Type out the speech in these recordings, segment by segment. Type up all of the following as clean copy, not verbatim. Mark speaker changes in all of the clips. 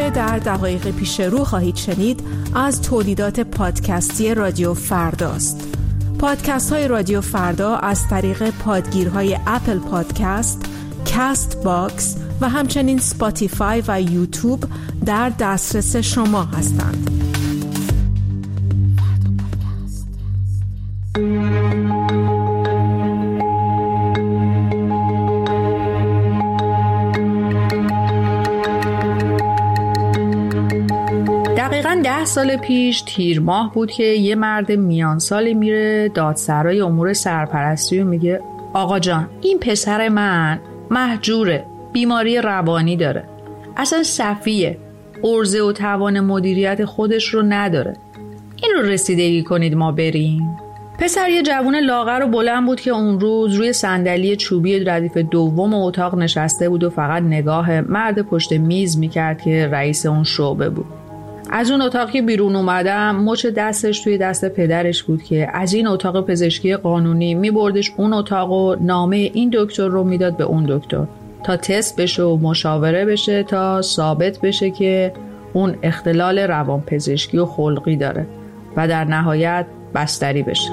Speaker 1: که در دقایق پیش رو خواهید شنید از تولیدات پادکستی رادیو فرداست. پادکست های رادیو فردا از طریق پادگیرهای اپل پادکست، کست باکس و همچنین سپاتیفای و یوتیوب در دسترس شما هستند.
Speaker 2: دقیقاً 10 سال پیش تیر ماه بود که یه مرد میان سالی میره دادسرای امور سرپرستی و میگه آقا جان، این پسر من مهجوره، بیماری روانی داره، اصلا سفیه، عرضه و توان مدیریت خودش رو نداره، این رو رسیدگی کنید ما بریم. پسر یه جوون لاغر و بلند بود که اون روز روی صندلی چوبی ردیف دوم اتاق نشسته بود و فقط نگاه مرد پشت میز میکرد که رئیس اون شعبه بود. از اون اتاقی بیرون اومدم، مچ دستش توی دست پدرش بود که از این اتاق پزشکی قانونی میبردش اون اتاق و نامه این دکتر رو میداد به اون دکتر تا تست بشه و مشاوره بشه تا ثابت بشه که اون اختلال روانپزشکی و خلقی داره و در نهایت بستری بشه.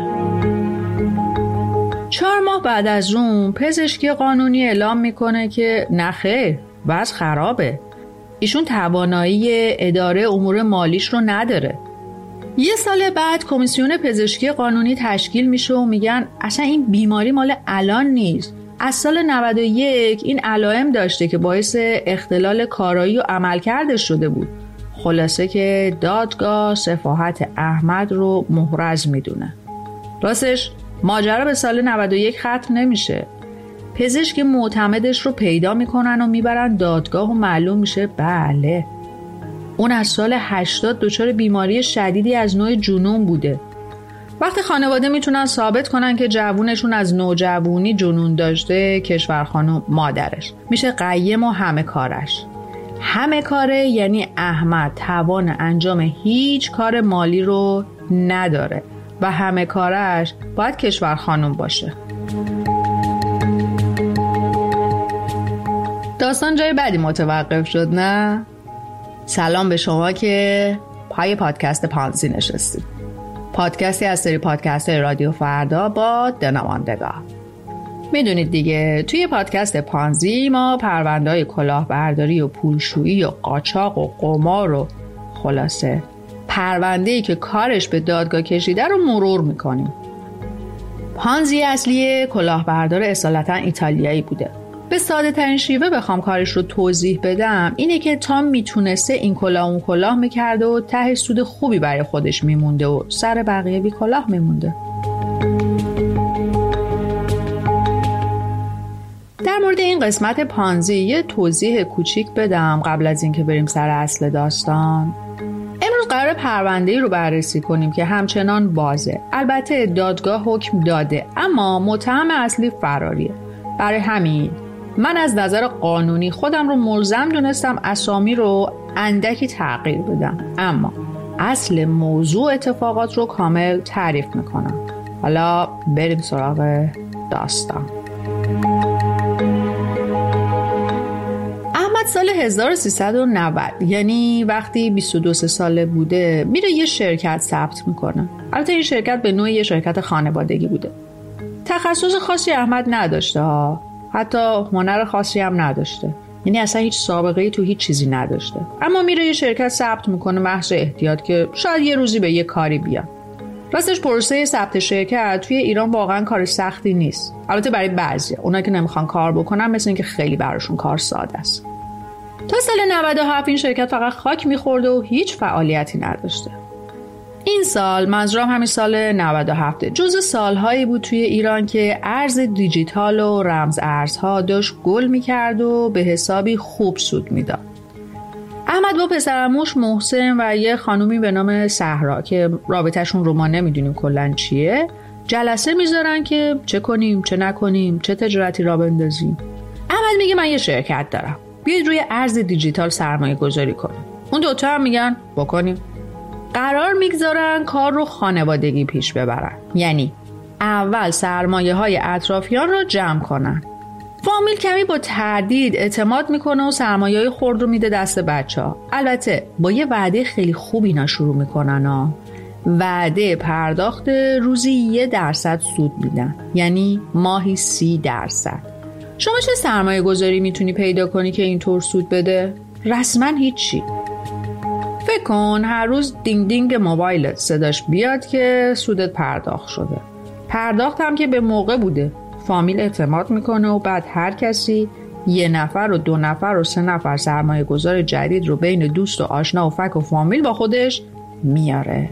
Speaker 2: 4 ماه بعد از اون پزشکی قانونی اعلام میکنه که نخیر، وضع خرابه، ایشون توانایی اداره امور مالیش رو نداره. 1 سال بعد کمیسیون پزشکی قانونی تشکیل میشه و میگن اصلا این بیماری مال الان نیست، از سال 91 این علائم داشته که باعث اختلال کارایی و عملکردش شده بود. خلاصه که دادگاه سفاحت احمد رو محرز میدونه. راستش ماجرا به سال 91 ختم نمیشه. پزشک معتمدش رو پیدا میکنن و میبرن دادگاه و معلوم میشه بله اون از سال 80 دچار بیماری شدیدی از نوع جنون بوده. وقتی خانواده میتونن ثابت کنن که جوونشون از نوجوانی جنون داشته، کشورخانو مادرش میشه قیم و همه کارش. همه کاره یعنی احمد توان انجام هیچ کار مالی رو نداره و همه کارش باید کشورخانم باشه. داستان جای بعدی متوقف شد نه؟ سلام به شما که پای پادکست پانزی نشستید. پادکستی از سری پادکست رادیو فردا با دنوانندگاه. میدونید دیگه توی پادکست پانزی ما پرونده‌های کلاهبرداری و پولشویی و قاچاق و قمار و خلاصه پرونده‌ای که کارش به دادگاه کشیده رو مرور میکنیم. پانزی اصلی کلاهبردار اصالتا ایتالیایی بوده. به ساده ترین شیوه بخوام کارش رو توضیح بدم اینه که تا میتونسته این کلاه اون کلاه میکرده و ته سود خوبی برای خودش میمونده و سر بقیه بی کلاه میمونده. در مورد این قسمت پانزی یه توضیح کوچیک بدم قبل از اینکه بریم سر اصل داستان. امروز قرار پرونده‌ای رو بررسی کنیم که همچنان بازه. البته دادگاه حکم داده اما متهم اصلی فراریه. برای همین من از نظر قانونی خودم رو ملزم دونستم اسامی رو اندکی تغییر بدم، اما اصل موضوع اتفاقات رو کامل تعریف میکنم. حالا بریم سراغ داستان. احمد سال 1390 یعنی وقتی 22 ساله بوده میره یه شرکت ثبت میکنه. البته این شرکت به نوعی یه شرکت خانوادگی بوده. تخصص خاصی احمد نداشته ها، حتی هنر خاصی هم نداشته، یعنی اصلا هیچ سابقه‌ای تو هیچ چیزی نداشته، اما میره یه شرکت ثبت میکنه محض احتیاط که شاید یه روزی به یه کاری بیاد. راستش پروسه ثبت شرکت توی ایران واقعا کار سختی نیست، البته برای بعضیا، اونایی که نمیخوان کار بکنن مثل اینکه خیلی براشون کار ساده است. تا سال 97 این شرکت فقط خاک میخورده و هیچ فعالیتی نداشته. این سال منظورم همین سال 97 جزو سالهایی بود توی ایران که ارز دیجیتال و رمز ارزها داشت گل میکرد و به حسابی خوب سود میداد. احمد با پسرعموش محسن و یه خانومی به نام صحرا که رابطهشون رو ما نمیدونیم کلن چیه جلسه میذارن که چه کنیم چه نکنیم، چه تجارتی را بندازیم. احمد میگه من یه شرکت دارم، بیاید روی ارز دیجیتال سرمایه گذاری کنیم. اون دوتا هم میگن بکنیم. قرار میگذارن کار رو خانوادگی پیش ببرن، یعنی اول سرمایه های اطرافیان رو جمع کنن، فامیل کمی با تردید اعتماد میکنه و سرمایه‌های خرد رو میده دست بچه‌ها. البته با یه وعده خیلی خوب اینا شروع میکنن وعده پرداخت روزی 1% سود میدن، یعنی ماهی 30%. شما چه سرمایه گذاری میتونی پیدا کنی که اینطور سود بده؟ رسما هیچی. فکر کن هر روز دینگ دینگ موبایلت صداش بیاد که سودت پرداخت شده. پرداخت هم که به موقع بوده. فامیل اعتماد میکنه و بعد هر کسی 1 نفر و 2 نفر و 3 نفر سرمایه گذار جدید رو بین دوست و آشنا و فک و فامیل با خودش میاره.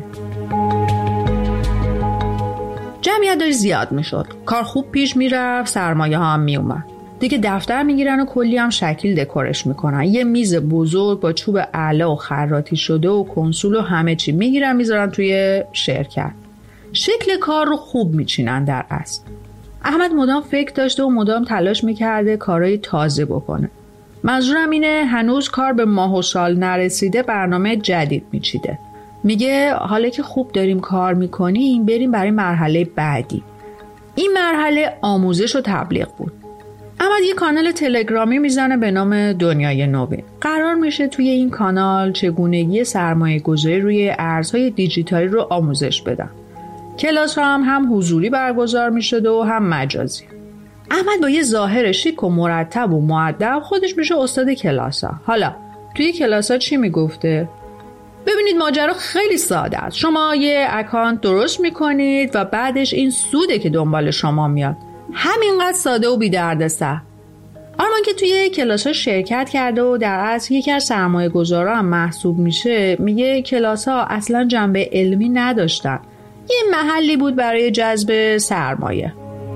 Speaker 2: جمعیت داشت زیاد میشد. کار خوب پیش میرفت، سرمایه ها هم میومد. دیگه دفتر میگیرن و کلی هم شکل دکورش میکنن. یه میز بزرگ با چوب اعلا و خراطی شده و کنسول و همه چی میگیرن میذارن توی شرکت. شکل کار رو خوب میچینن در اصل. احمد مدام فکر داشته و مدام تلاش میکرده کارهای تازه بکنه. منظورم اینه هنوز کار به ماه و سال نرسیده برنامه جدید میچیده. میگه حالا که خوب داریم کار میکنیم بریم برای مرحله بعدی. این مرحله آموزش و تبلیغ بود. احمد یه کانال تلگرامی میزنه به نام دنیای نوین. قرار میشه توی این کانال چگونگی سرمایه گذاری روی ارزهای دیجیتالی رو آموزش بدن. کلاس ها هم حضوری برگزار میشده و هم مجازی. احمد با یه ظاهر شیک و مرتب و مؤدب خودش میشه استاد کلاس ها. حالا توی کلاس ها چی میگفته؟ ببینید ماجرا خیلی ساده است. شما یه اکانت درست میکنید و بعدش این سوده که دنبال شما میاد. همینقدر ساده و بی دردسر. آرمان که توی کلاس ها شرکت کرده و در اصل یکی از سرمایه گذارا هم محسوب میشه، میگه کلاس ها اصلا جنبه علمی نداشتن. یه محلی بود برای جذب سرمایه.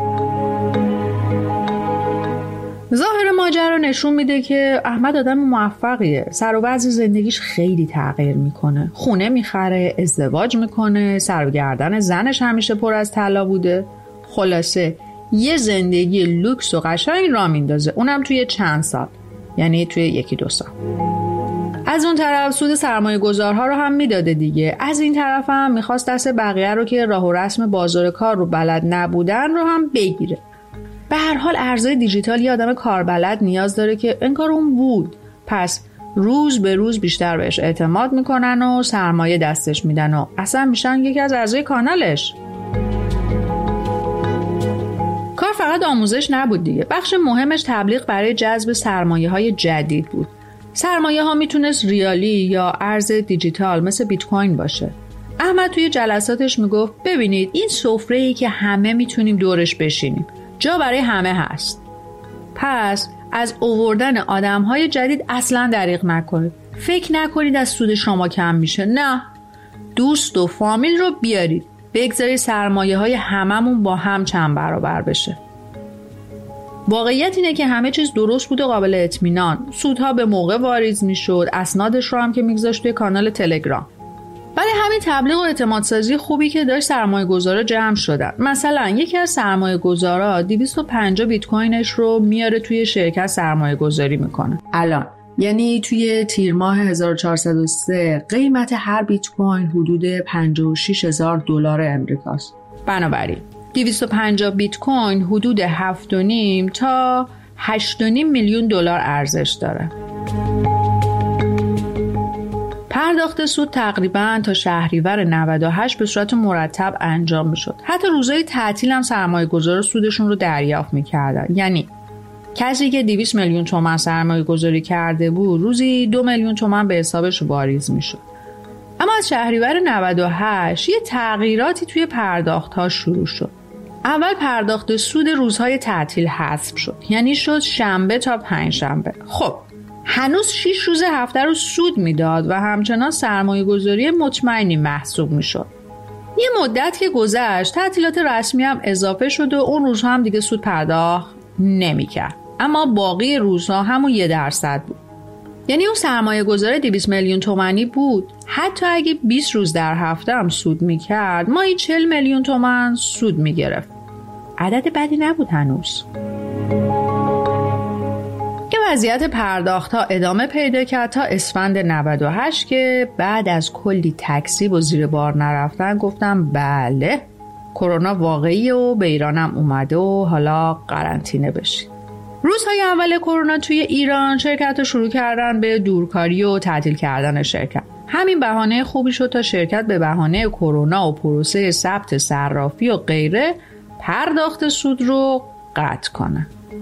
Speaker 2: ظاهر ماجرا نشون میده که احمد آدم موفقیه. سر و وضع زندگیش خیلی تغییر میکنه. خونه میخره، ازدواج میکنه، سر و گردن زنش همیشه پر از طلا بوده. خلاصه یه زندگی لوکس و قشنگ راه میندازه، اونم توی چند سال، یعنی توی 1-2 سال. از اون طرف سود سرمایه گذارها رو هم میداده دیگه. از این طرف هم میخواست دست بقیه رو که راه و رسم بازار کار رو بلد نبودن رو هم بگیره. به هر حال ارزهای دیجیتال یه آدم کاربلد نیاز داره که انگار اون بود. پس روز به روز بیشتر بهش اعتماد میکنن و سرمایه دستش میدن و اصلا میشن یکی از اعضای کانالش. کار فقط آموزش نبود دیگه. بخش مهمش تبلیغ برای جذب سرمایه های جدید بود. سرمایه ها میتونست ریالی یا ارز دیجیتال مثل بیت کوین باشه. احمد توی جلساتش میگفت ببینید این سفره‌ای که همه میتونیم دورش بشینیم. جا برای همه هست. پس از آوردن آدم‌های جدید اصلاً دریغ نکنید. فکر نکنید از سود شما کم میشه. نه. دوست و فامیل رو بیارید. بگذارید سرمایه‌های هممون با هم چند برابر بشه. واقعیت اینه که همه چیز درست بود و قابل اطمینان. سودها به موقع واریز میشد. اسنادش رو هم که میگذاشت توی کانال تلگرام. ولی همین تبلیغ و اعتمادسازی خوبی که داشت سرمایه‌گذارا جمع شدن. مثلا یکی از سرمایه‌گذارا 250 بیت کوینش رو میاره توی شرکت سرمایه‌گذاری میکنه. الان یعنی توی تیر ماه 1403 قیمت هر بیت کوین حدود $56,000 امریکاست. بنابراین 250 بیت کوین حدود 7.5 تا 8.5 میلیون دلار ارزش داره. پرداخت سود تقریباً تا شهریور 98 به صورت مرتب انجام میشد. حتی روزهای تعطیل هم سرمایه‌گذارا سودشون رو دریافت می‌کردن. یعنی کسی که 200 میلیون تومان سرمایه‌گذاری کرده بود روزی 2 میلیون تومان به حسابش واریز میشد. اما از شهریور 98 یه تغییراتی توی پرداخت‌ها شروع شد. اول پرداخت سود روزهای تعطیل حذف شد. یعنی شد شنبه تا پنجشنبه. خب هنوز 6 روز هفته رو سود میداد و همچنان سرمایه گذاری مطمئنی محسوب میشد. یه مدت که گذشت تعطیلات رسمی هم اضافه شد و اون روزها هم دیگه سود پرداخت نمیکرد. اما باقی روزها همون 1% بود. یعنی اون سرمایه گذار 200 میلیون تومانی بود. حتی اگه 20 روز در هفته هم سود میکرد ماهی 40 میلیون تومان سود میگرفت. عدد بدی نبود هنوز. وضعیت پرداخت ها ادامه پیدا کرد تا اسفند 98 که بعد از کلی تکذیب و زیر بار نرفتن گفتم بله کرونا واقعیه و به ایرانم اومده و حالا قرنطینه بشید. روزهای اول کرونا توی ایران شرکت‌ها شروع کردن به دورکاری و تعطیل کردن شرکت. همین بهانه خوبی شد تا شرکت به بهانه کرونا و پروسه ثبت صرافی و غیره پرداخت سود رو قطع کنه.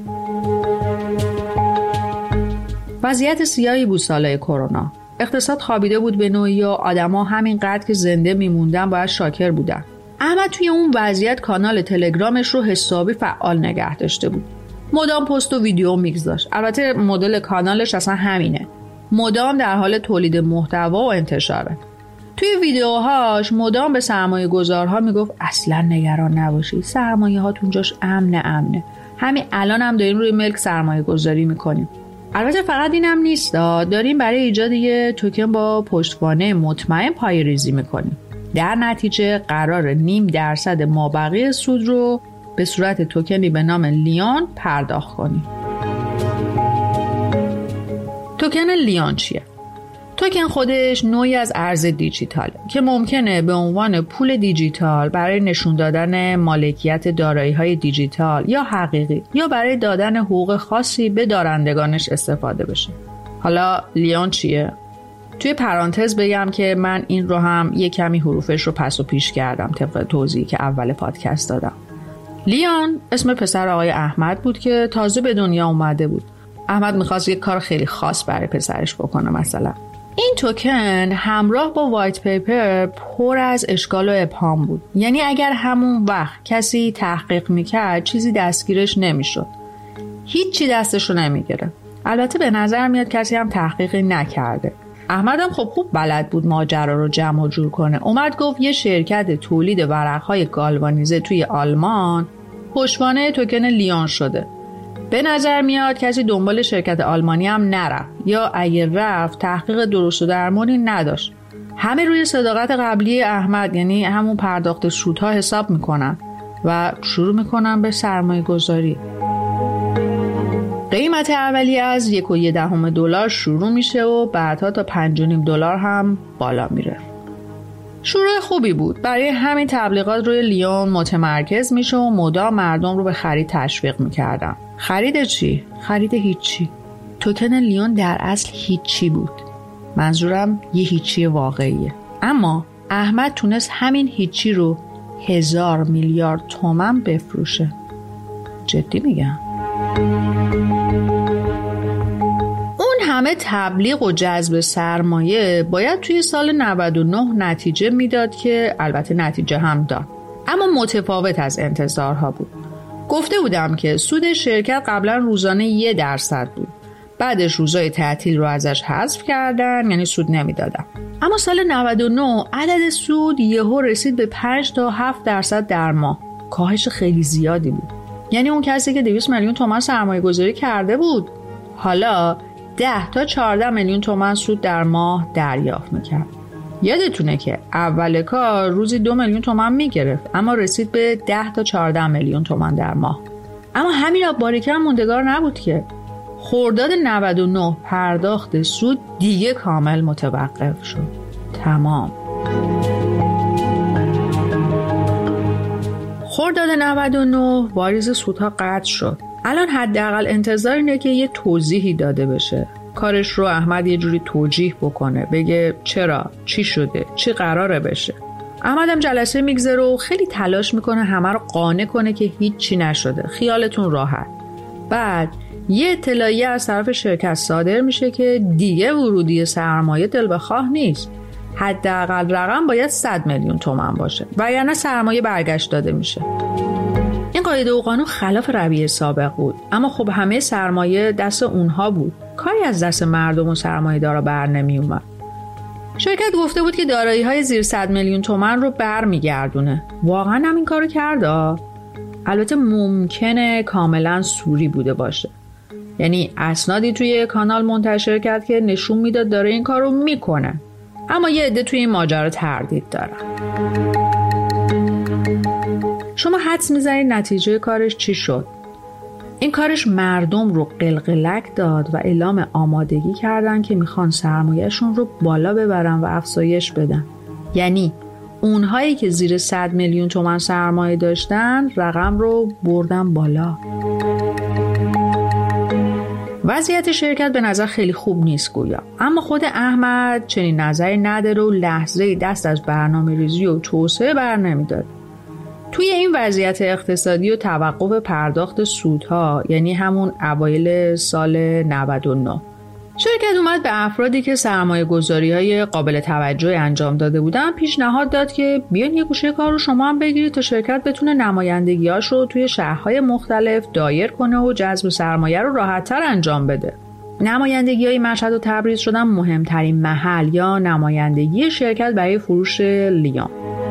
Speaker 2: وضعیت سیاهی بود سالهای کرونا. اقتصاد خوابیده بود به نوعی و آدما همینقدر که زنده میموندن باید شاکر بودن. احمد توی اون وضعیت کانال تلگرامش رو حسابی فعال نگه داشته بود. مدام پست و ویدیو میگذاشت. البته مدل کانالش اصلا همینه. مدام در حال تولید محتوا و انتشاره. توی ویدیوهاش مدام به سرمایه گذارها میگفت اصلا نگران نباشید، سرمایه هاتون جاش امنه. همین الان هم داریم روی ملک سرمایه گذاری میکنیم. البته فقط اینم نیست، داریم برای ایجاد یه توکن با پشتوانه مطمئن پایه‌ریزی میکنیم. در نتیجه قرار 0.5% مابقی سود رو به صورت توکنی به نام لیون پرداخت کنیم. توکن لیون چیه؟ توکن خودش نوعی از ارز دیجیتاله که ممکنه به عنوان پول دیجیتال برای نشون دادن مالکیت دارایی‌های دیجیتال یا حقیقی یا برای دادن حقوق خاصی به دارندگانش استفاده بشه. حالا لیون چیه؟ توی پرانتز بگم که من این رو هم یک کمی حروفش رو پس و پیش کردم طبق توضیحی که اول پادکست دادم. لیون اسم پسر آقای احمد بود که تازه به دنیا اومده بود. احمد میخواست یک کار خیلی خاص برای پسرش بکنه. مثلا این توکن همراه با وایت پیپر پر از اشکال و ابهام بود. یعنی اگر همون وقت کسی تحقیق میکرد چیزی دستگیرش نمیشد، هیچی دستش رو نمیگیره. البته به نظر میاد کسی هم تحقیقی نکرده. احمد هم خب خوب بلد بود ماجرا رو جمع و جور کنه. اومد گفت یه شرکت تولید ورقهای گالوانیزه توی آلمان پشتوانه توکن لیون شده. به نظر میاد کسی دنبال شرکت آلمانی هم نرفت، یا اگه رفت تحقیق درست و درمانی نداشت. همه روی صداقت قبلی احمد، یعنی همون پرداخت سودها حساب میکنن و شروع میکنن به سرمایه گذاری. قیمت اولیه از $1.1 شروع میشه و بعدها تا $5.5 هم بالا میره. شروع خوبی بود. برای همین تبلیغات روی لیون متمرکز میشه و مدام مردم رو به خرید تشویق میکردن. خرید چی؟ خرید هیچی. توکن لیون در اصل هیچی بود. منظورم یه هیچی واقعیه. اما احمد تونست همین هیچی رو 1000 میلیارد تومان بفروشه. جدی میگم. اون همه تبلیغ و جذب سرمایه باید توی سال 99 نتیجه میداد که البته نتیجه هم داد، اما متفاوت از انتظارها بود. گفته بودم که سود شرکت قبلا روزانه 1% بود. بعدش روزای تعطیل رو ازش حذف کردن، یعنی سود نمیدادن. اما سال 99 عدد سود یهو رسید به 5 تا 7% در ماه. کاهش خیلی زیادی بود. یعنی اون کسی که 200 میلیون تومان سرمایه گذاری کرده بود حالا 10 تا 14 میلیون تومان سود در ماه دریافت میکرد. یادتونه که اول کار روزی 2 میلیون تومان میگرفت، اما رسید به 10 تا 14 میلیون تومان در ماه. اما همین باریکه هم موندگار نبود که خرداد 99 پرداخت سود دیگه کامل متوقف شد. تمام. خرداد 99 واریز سودها قطع شد. الان حداقل انتظار اینه که یه توضیحی داده بشه. کارش رو احمد یه جوری توجیه بکنه، بگه چرا، چی شده، چی قراره بشه. احمد هم جلسه میگذره و خیلی تلاش میکنه همه رو قانع کنه که هیچی نشده، خیالتون راحت. بعد یه اطلاعیه از طرف شرکت صادر میشه که دیگه ورودی سرمایه دل بخواه نیست. حداقل رقم باید 100 میلیون تومان باشه و یعنی سرمایه برگشت داده میشه. این قاعده و قانون خلاف رویه سابق بود، اما خب همه سرمایه دست اونها بود. کاری از دست مردم و سرمایه دارا بر نمی اومد. شرکت گفته بود که دارایی‌های زیر 100 میلیون تومان رو برمیگردونه. واقعا هم این کارو کرد. البته ممکنه کاملا سوری بوده باشه. یعنی اسنادی توی کانال منتشر کرد که نشون میداد داره این کارو میکنه. اما یه عده توی این ماجرا تردید دارن. شما حدس میزنید نتیجه کارش چی شد؟ این کارش مردم رو قلقلک داد و اعلام آمادگی کردن که میخوان سرمایه‌شون رو بالا ببرن و افزایش بدن. یعنی اونهایی که زیر 100 میلیون تومان سرمایه داشتن رقم رو بردن بالا. وضعیت شرکت به نظر خیلی خوب نیست گویا، اما خود احمد چنین نظری نداره و لحظه دست از برنامه‌ریزی و توسعه بر نمی‌داره. توی این وضعیت اقتصادی و توقف پرداخت سودها، یعنی همون اوایل سال 99، شرکت اومد به افرادی که سرمایه گذاری‌های قابل توجهی انجام داده بودن پیشنهاد داد که بیان یه گوشه کار رو شما هم بگیرید تا شرکت بتونه نمایندگی‌هاش رو توی شهرهای مختلف دایر کنه و جذب سرمایه رو راحت‌تر انجام بده. نمایندگی‌های مشهد و تبریز شدن مهمترین محل یا نمایندگی شرکت برای فروش لیام.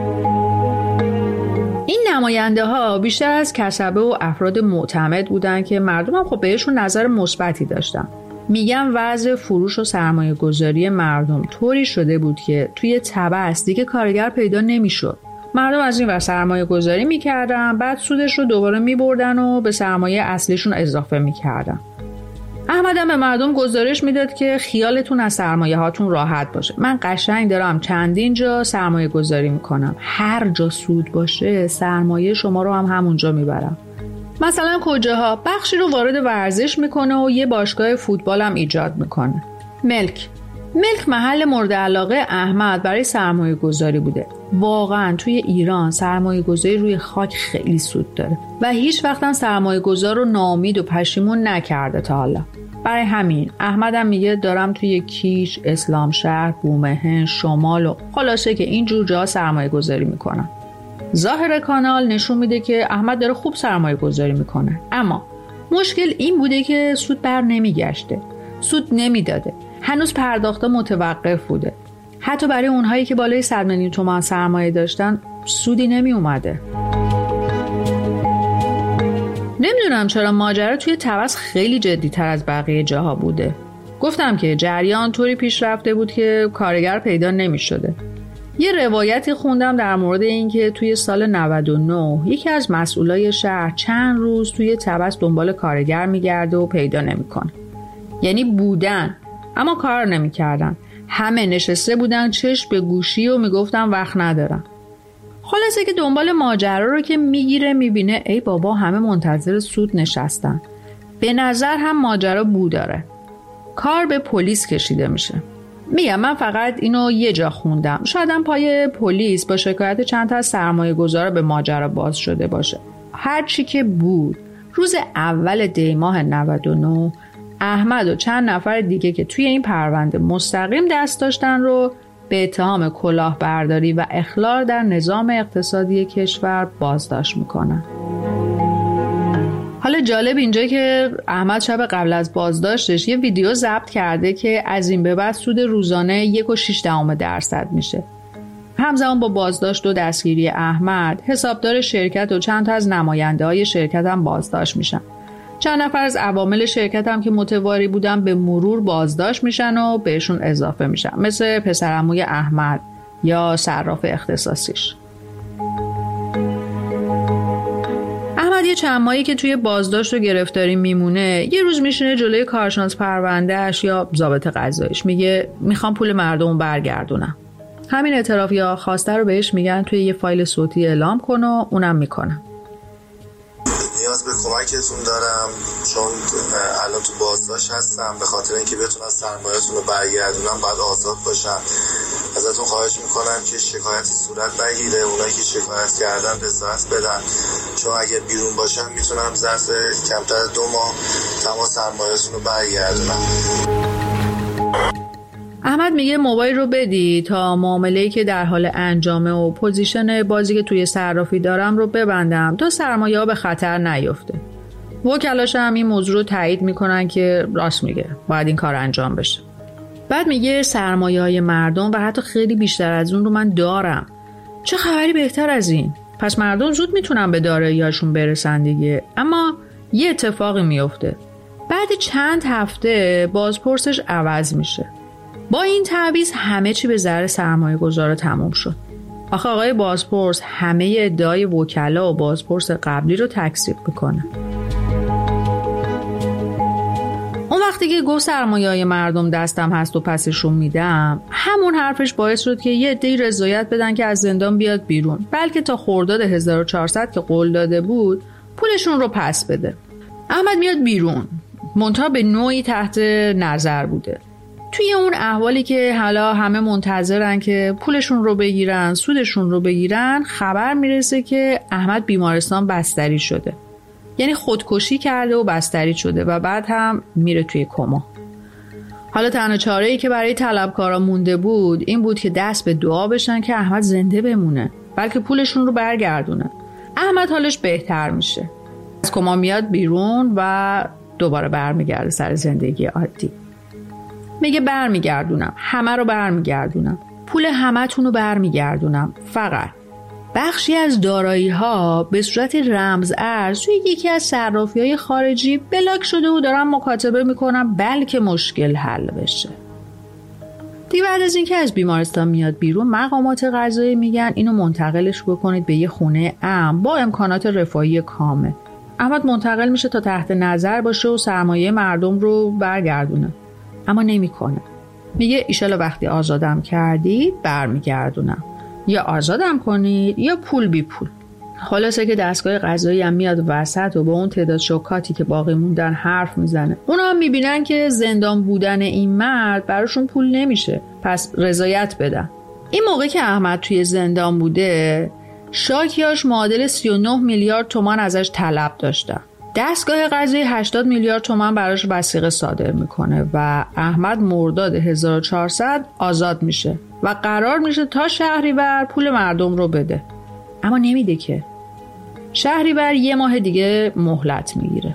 Speaker 2: این نماینده ها بیشتر از کسبه و افراد معتمد بودن که مردم هم خب بهشون نظر مثبتی داشتن. میگم وضع فروش و سرمایه گذاری مردم طوری شده بود که توی تبس دیگه کارگر پیدا نمیشد. مردم از این ور سرمایه گذاری میکردن، بعد سودش رو دوباره میبردن و به سرمایه اصلیشون اضافه میکردن. احمد هم به مردم گزارش میداد که خیالتون از سرمایه هاتون راحت باشه. من قشنگ دارم چندین جا سرمایه گذاری میکنم. هر جا سود باشه سرمایه شما رو هم همونجا میبرم. مثلا کجاها؟ بخشی رو وارد ورزش میکنه و یه باشگاه فوتبال هم ایجاد میکنه. ملک محل مورد علاقه احمد برای سرمایه گذاری بوده. واقعا توی ایران سرمایه گذاری روی خاک خیلی سود داره و هیچ وقت هم سرمایه گذار رو ناامید و پشیمون نکرده تا حالا. برای همین احمدم میگه دارم توی کیش، اسلام شهر، بومهن، شمال و خلاصه که این جور جا سرمایه گذاری میکنم. ظاهر کانال نشون میده که احمد داره خوب سرمایه گذاری میکنه، اما مشکل این بوده که سود بر نمیگشته، سود نمیداده، هنوز پرداخت متوقف بوده. حتی برای اونهایی که بالای 100 میلیون تومان سرمایه داشتن سودی نمی اومده. نمیدونم چرا ماجرا توی طبس خیلی جدی تر از بقیه جاها بوده. گفتم که جریان طوری پیش رفته بود که کارگر پیدا نمی شده. یه روایتی خوندم در مورد این که توی سال 99 یکی از مسئولای شهر چند روز توی طبس دنبال کارگر میگرده و پیدا نمیکنه. یعنی بودن اما کار نمیکردن. همه نشسته بودن چشم به گوشی و میگفتن وقت ندارم. خلاصه که دنبال ماجرا رو که میگیره میبینه ای بابا همه منتظر سود نشستن. به نظر هم ماجرا بو داره. کار به پلیس کشیده میشه. میگم من فقط اینو یه جا خوندم. شاید هم پای پلیس با شکایت چند تا از سرمایه گذارا به ماجرا باز شده باشه. هر چی که بود، روز اول دی ماه 99 احمد و چند نفر دیگه که توی این پرونده مستقیم دست داشتن رو به اتهام کلاهبرداری و اخلال در نظام اقتصادی کشور بازداشت میکنن. حالا جالب اینجا که احمد شب قبل از بازداشتش یه ویدیو ضبط کرده که از این به بعد سود روزانه 1.6% میشه. همزمان با بازداشت و دستگیری احمد، حسابدار شرکت و چند تا از نماینده‌های شرکت هم بازداشت میشن. چند نفر از عوامل شرکت هم که متواری بودن به مرور بازداشت میشن و بهشون اضافه میشن، مثل پسرعموی احمد یا صراف اختصاصیش. احمد یه چند ماهی که توی بازداشت و گرفتاری میمونه، یه روز میشینه جلوی کارشناس پروندهش یا ضابط قضاییش، میگه میخوام پول مردم برگردونم. همین اعتراف یا خواسته رو بهش میگن توی یه فایل صوتی اعلام کن و اونم میکنه.
Speaker 3: نیاز به کمکتون دارم چون الان تو بازداشت هستم، به خاطر اینکه بتونم سرمایه‌تون رو برگردونم باید آزاد باشم. ازتون خواهش میکنم که شکایتی صورت بگیره، اونایی که شکایت کردن رضایت بدن، چون اگر بیرون باشم میتونم ظرف کمتر 2 ماه تمام سرمایه‌تون رو برگردونم.
Speaker 2: احمد میگه موبایل رو بدی تا معامله‌ای که در حال انجامه و پوزیشن بازی که توی صرافی دارم رو ببندم تا سرمایه‌ها به خطر نیفته. وکلاش هم این موضوع رو تایید میکنن که راست میگه، باید این کار انجام بشه. بعد میگه سرمایه‌های مردم و حتی خیلی بیشتر از اون رو من دارم. چه خبری بهتر از این؟ پس مردم زود میتونن به دارایی‌هاشون برسن دیگه. اما یه اتفاقی میفته. بعد چند هفته بازپرسش عوض میشه. با این تعویض همه چی به ضرر سرمایه گذار تموم شد. آخه آقای بازپرس همه ادعای وکلا و بازپرس قبلی رو تکذیب میکنه. اون وقتی که گفت سرمایه‌های مردم دستم هست و پسشون میدم، همون حرفش باعث شد که یه عده‌ای رضایت بدن که از زندان بیاد بیرون، بلکه تا خرداد 1400 که قول داده بود پولشون رو پس بده. احمد میاد بیرون. منتها به نوعی تحت نظر بوده. توی اون احوالی که حالا همه منتظرن که پولشون رو بگیرن، سودشون رو بگیرن، خبر میرسه که احمد بیمارستان بستری شده. یعنی خودکشی کرده و بستری شده و بعد هم میره توی کما. حالا تنها چاره‌ای که برای طلبکارا مونده بود این بود که دست به دعا بشن که احمد زنده بمونه، بلکه پولشون رو برگردونه. احمد حالش بهتر میشه، از کما میاد بیرون و دوباره برمیگرده سر زندگی عادی. میگه برمیگردونم، همه رو برمیگردونم، پول همتون رو برمیگردونم، فقط بخشی از دارایی ها به صورت رمز ارز توی یکی از صرافی‌های خارجی بلاک شده و دارم مکاتبه میکنم بلکه مشکل حل بشه. دیگه بعد از اینکه از بیمارستان میاد بیرون، مقامات قضایی میگن اینو منتقلش بکنید به یه خونه امن با امکانات رفاهی کامل. احمد منتقل میشه تا تحت نظر باشه و سرمایه مردم رو برگردونه، اما نمیکنه. میگه ایشالا وقتی آزادم کردید برمیگردونم، یا آزادم کنید یا پول بی پول. خلاصه که دستگاه قضایی هم میاد وسط و با اون تعداد شکاتی که باقی موندن حرف میزنه. اونا هم میبینن که زندان بودن این مرد براشون پول نمیشه، پس رضایت بدن. این موقع که احمد توی زندان بوده، شاکیاش معادل 39 میلیارد تومان ازش طلب داشتن. دستگاه قضایی 80 میلیارد تومان براش وثیقه صادر میکنه و احمد مرداد 1400 آزاد میشه و قرار میشه تا شهریور پول مردم رو بده، اما نمیده که. شهریور یه ماه دیگه مهلت میگیره.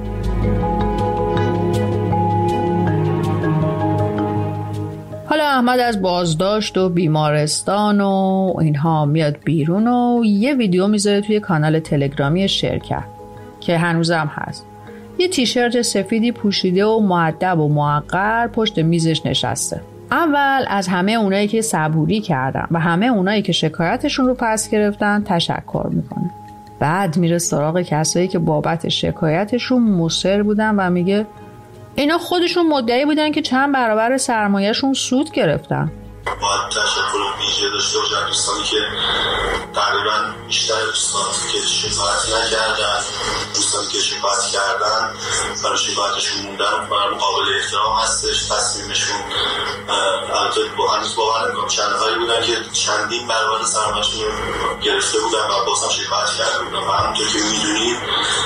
Speaker 2: حالا احمد از بازداشت و بیمارستان و اینها میاد بیرون و یه ویدیو میذاره توی کانال تلگرامی شرکت که هنوزم هست. یه تیشرت سفیدی پوشیده و مؤدب و موقر پشت میزش نشسته. اول از همه اونایی که صبوری کردن و همه اونایی که شکایتشون رو پس گرفتن تشکر میکنه. بعد میره سراغ کسایی که بابت شکایتشون مصر بودن و میگه اینا خودشون مدعی بودن که چند برابر سرمایه‌شون سود گرفتن.
Speaker 3: باید تشکر ویژه داشته باشم دوستانی که تقریبا بیشتر دوستان که شکایت نکردن، دوستانی که شکایت کردن برای شکایتشون موندن و برای قابل احترام هستش. تصمیمشون البته هنوز باور نمی‌کنم چند نفری بودن که چندین برابر سرمایه‌شون رو گرفته بودن و بازم شکایت کرده بودن و همونطور که می‌دونید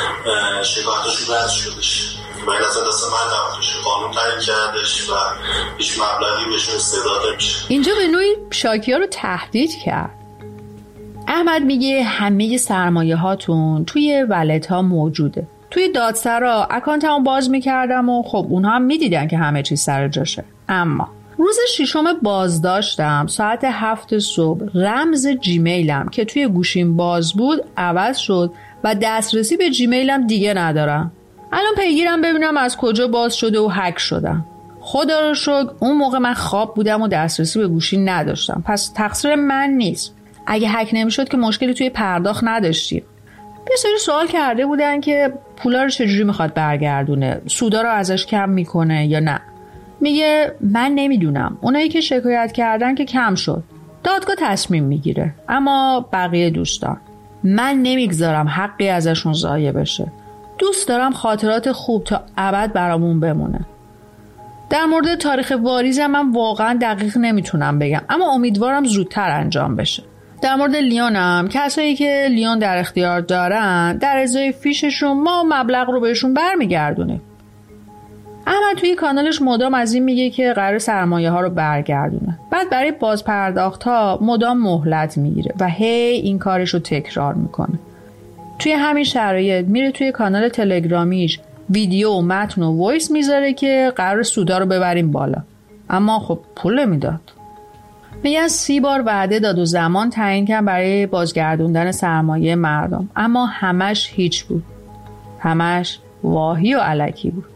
Speaker 3: شکایتشون رد شدش. باید اصلا دست من نبودش، قانون تعیین کردش و هیچ مبلغی بهشون استعداد نمیشه.
Speaker 2: اینجا به نوعی شاکی‌ها رو تهدید کرد. احمد میگه همه سرمایه هاتون توی ولت ها موجوده. توی دادسرا اکانتمو باز میکردم و خب اونها هم میدیدن که همه چیز سر جاشه. اما روز 6 بازداشتم ساعت 7 صبح رمز جیمیلم که توی گوشیم باز بود عوض شد و دسترسی به جیمیلم دیگه ندارم. الان پیگیرم ببینم از کجا باز شده و هک شدم. خدا رو شکر اون موقع من خواب بودم و دسترسی به گوشی نداشتم، پس تقصیر من نیست. اگه هک نمیشد که مشکلی توی پرداخت نداشتیم. یه سری سوال کرده بودن که پولا رو چجوری میخواد برگردونه، سودا رو ازش کم میکنه یا نه. میگه من نمیدونم، اونایی که شکایت کردن که کم شد، دادگاه تصمیم میگیره، اما بقیه دوستان من نمیگذارم حقی ازشون ضایع بشه. دوست دارم خاطرات خوب تا ابد برامون بمونه. در مورد تاریخ واریزم من واقعا دقیق نمیتونم بگم، اما امیدوارم زودتر انجام بشه. در مورد لیونم کسایی که لیون در اختیار دارن در ازای فیششون ما مبلغ رو بهشون برمیگردونیم. احمد توی کانالش مدام از این میگه که قرار سرمایه ها رو برگردونه. بعد برای بازپرداخت ها مدام مهلت میگیره و هی این کارش رو تکرار میکنه. توی همین شرایط میره توی کانال تلگرامیش ویدیو و متن و وایس میذاره که قرار سودا رو ببریم بالا، اما خب پول نمیداد. میگن 30 بار وعده داد و زمان تعیین کرد برای بازگردوندن سرمایه مردم، اما همش هیچ بود، همش واهی و الکی بود.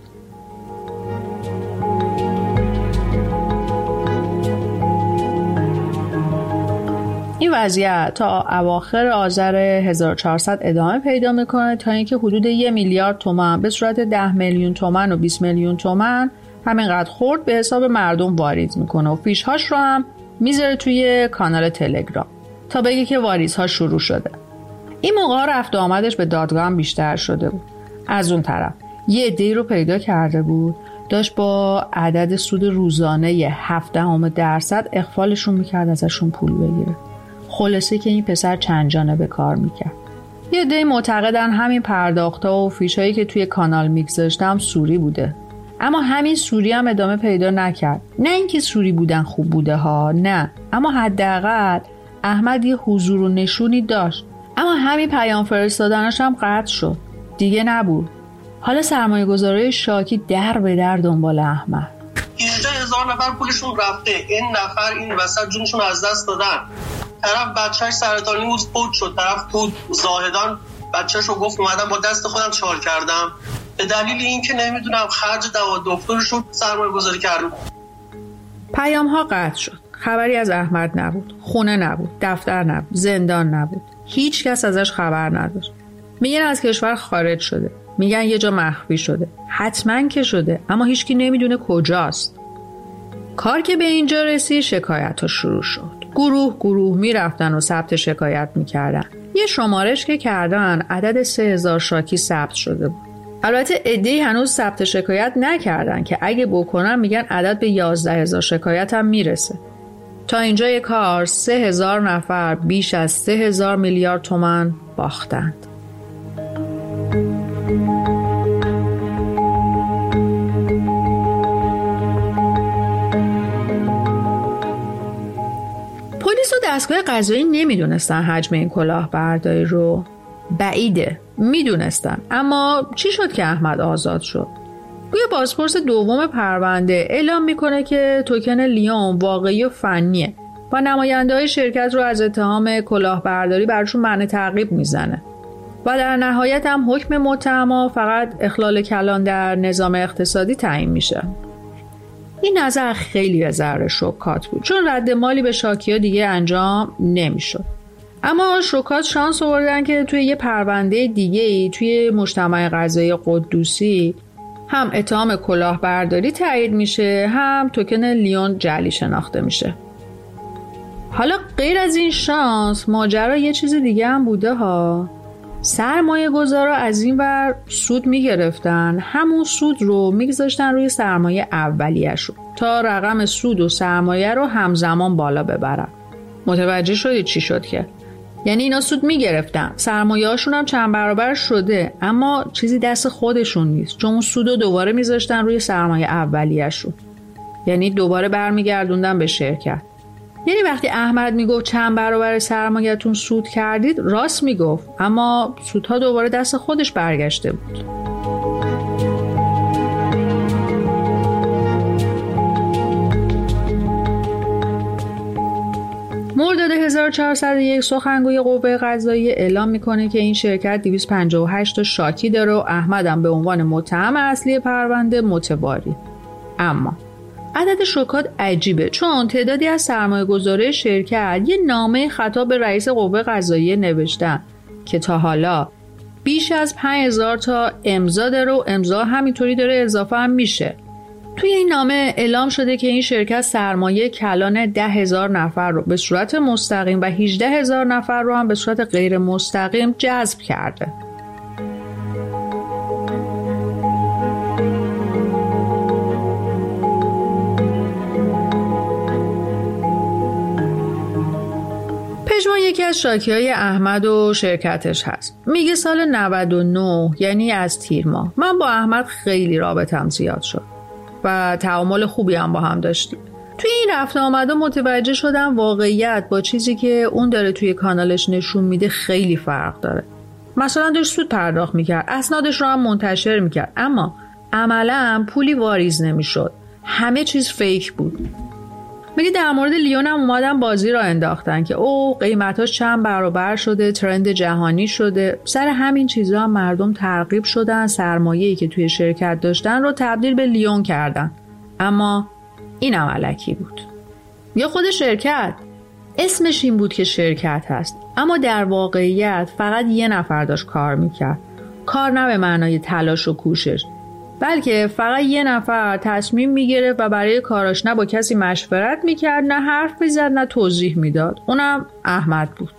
Speaker 2: این وضعیت تا اواخر آذر 1400 ادامه پیدا میکنه تا اینکه حدود 1 میلیارد تومان به صورت 10 میلیون تومان و 20 میلیون تومان همینقدر خورد به حساب مردم واریز میکنه و فیشهاش رو هم میذاره توی کانال تلگرام تا بگه که واریزها شروع شده. این موقع رفت و آمدش به دادگاه هم بیشتر شده بود. از اون طرف یه عده‌ای رو پیدا کرده بود داشت با عدد سود روزانه 0.7% اغفالشون میکرد ازشون پول بگیره. خلاصه که این پسر چند جانبه کار میکرد. یه عده‌ای معتقدن همین پرداخت‌ها و فیشایی که توی کانال میگذاشتم سوری بوده. اما همین سوری هم ادامه پیدا نکرد. نه اینکه سوری بودن خوب بوده ها، نه، اما حداقل احمد یه حضور و نشونی داشت. اما همین پیام فرستادنش هم قطع شد. دیگه نبود. حالا سرمایه‌گذارای شاکی در به در دنبال احمد.
Speaker 4: 18,000 نفر پولشون رفته. این نفر این وسط جونشون از دست دادن. طرف بچه‌ش سرطانی بود فوت شد. طرف تو زاهدان بچه‌شو گفت اومدم با دست خودم چال کردم. به دلیل اینکه نمیدونم خرج دوا دکترشون سرمایه‌گذاری کردم.
Speaker 2: پیام‌ها قطع شد. خبری از احمد نبود. خونه نبود، دفتر نبود، زندان نبود. هیچ کس ازش خبر نداشت. میگن از کشور خارج شده. میگن یه جا مخفی شده. حتما که شده، اما هیچکی نمیدونه کجاست. کار که به اینجا رسید شکایت‌ها شروع شد. گروه میرفتن و ثبت شکایت میکردن. یه شمارش که کردن عدد 3000 شاکی ثبت شده بود. البته عده‌ای هنوز ثبت شکایت نکردن که اگه بکنن میگن عدد به 11,000 شکایت هم میرسه. تا اینجای کار 3000 نفر بیش از 3000 میلیارد تومان باختند. پلیس و دستگاه قضایی نمیدونستن حجم این کلاهبرداری رو. بعیده، میدونستن. اما چی شد که احمد آزاد شد؟ گویا بازپرس دوم پرونده اعلام میکنه که توکن لیون واقعی و فنیه و نماینده‌های شرکت رو از اتهام کلاهبرداری برشون منع تعقیب میزنه و در نهایت هم حکم متهم فقط اخلال کلان در نظام اقتصادی تعیین میشه. این نظر خیلی ذره شوکات بود چون رد مالی به شاکی‌ها دیگه انجام نمیشد. اما شوکات شانس آوردن که توی یه پرونده دیگه‌ای توی مجتمع قضایی قدوسی هم اتهام کلاهبرداری تایید میشه، هم توکن لیون جعلی شناخته میشه. حالا غیر از این شانس ماجرا یه چیز دیگه هم بوده ها. سرمایه گذارا از این ور سود میگرفتن، همون سود رو میگذاشتن روی سرمایه اولیه‌شون تا رقم سود و سرمایه رو همزمان بالا ببرن. متوجه شدید چی شد که؟ یعنی اینا سود میگرفتن، سرمایه هاشون هم چند برابر شده، اما چیزی دست خودشون نیست چون اون سود رو دوباره میذاشتن روی سرمایه اولیه‌شون. یعنی دوباره برمیگردوندن به شرکت. یعنی وقتی احمد میگفت چند برابر سرمایه‌تون سود کردید راست میگفت، اما سودها دوباره دست خودش برگشته بود. مرداد 1401 سخنگوی قوه قضاییه اعلام میکنه که این شرکت 258 تا شاکی داره و احمد هم به عنوان متهم اصلی پرونده متواری. اما عدد شوکات عجیبه چون تعدادی از سرمایه‌گذارای شرکت یه نامه خطاب به رئیس قوه قضاییه نوشتن که تا حالا بیش از 5000 تا امضا داره و امضا همینطوری داره اضافه هم میشه. توی این نامه اعلام شده که این شرکت سرمایه کلان 10,000 نفر رو به صورت مستقیم و 18,000 نفر رو هم به صورت غیر مستقیم جذب کرده. پژمان یکی از شاکی‌های احمد و شرکتش هست. میگه سال 99 یعنی از تیر ماه من با احمد خیلی رابطم زیاد شد و تعامل خوبی هم با هم داشتیم. توی این رفت آمده متوجه شدم واقعیت با چیزی که اون داره توی کانالش نشون میده خیلی فرق داره. مثلا داشت سود پرداخت میکرد، اسنادش رو هم منتشر میکرد، اما عملاً پولی واریز نمیشد. همه چیز فیک بود. میگه در مورد لیون هم اومدن بازی را انداختن که او قیمتاش چند برابر شده، ترند جهانی شده. سر همین چیزا هم مردم ترغیب شدن سرمایه‌ای که توی شرکت داشتن رو تبدیل به لیون کردن. اما این هم الکی بود. یا خود شرکت اسمش این بود که شرکت هست، اما در واقعیت فقط یه نفر داشت کار میکرد. کار نه به معنای تلاش و کوشش، بلکه فقط یه نفر تصمیم میگرفت و برای کاراش نه با کسی مشورت میکرد، نه حرف میزد، نه توضیح میداد. اونم احمد بود.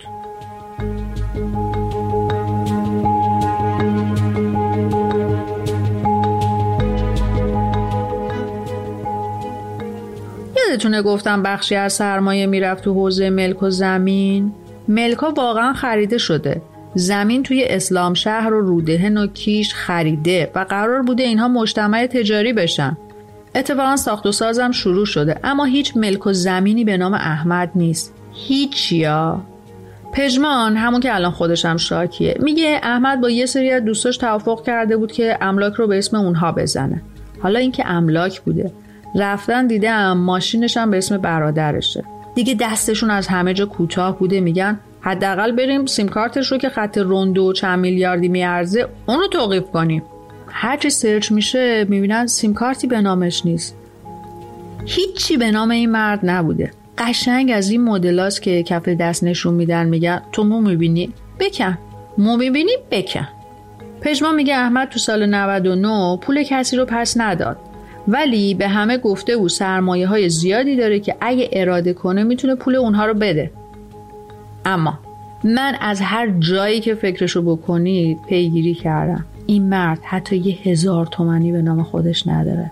Speaker 2: یادتونه گفتم بخشی از سرمایه میرفت تو حوزه ملک و زمین؟ ملک‌ها واقعا خریده شده. زمین توی اسلام شهر و رودهن و کیش خریده و قرار بوده اینها مجتمع تجاری بشن. اتفاقا ساخت و سازم شروع شده، اما هیچ ملک و زمینی به نام احمد نیست. هیچیا. پژمان همون که الان خودشم شاکیه میگه احمد با یه سری از دوستاش توافق کرده بود که املاک رو به اسم اونها بزنه. حالا این که املاک بوده، رفتن دیدم ماشینش هم به اسم برادرشه. دیگه دستشون از همه جا کوتاه بوده، میگن حداقل بریم سیم کارتش رو که خط روندو چند میلیاردی میارزه اون رو توقیف کنیم. هرچی سرچ میشه میبینن سیم کارتی به نامش نیست. هیچی به نام این مرد نبوده. قشنگ از این مدلاست که کف دست نشون میدن، میگن تو مو میبینی؟ بکن. مو میبینی؟ بکن. پژمان میگه احمد تو سال 99 پول کسی رو پس نداد، ولی به همه گفته بود سرمایه های زیادی داره که اگه اراده کنه میتونه پول اونها رو بده. اما من از هر جایی که فکرشو بکنید پیگیری کردم، این مرد حتی 1000 تومانی به نام خودش نداره.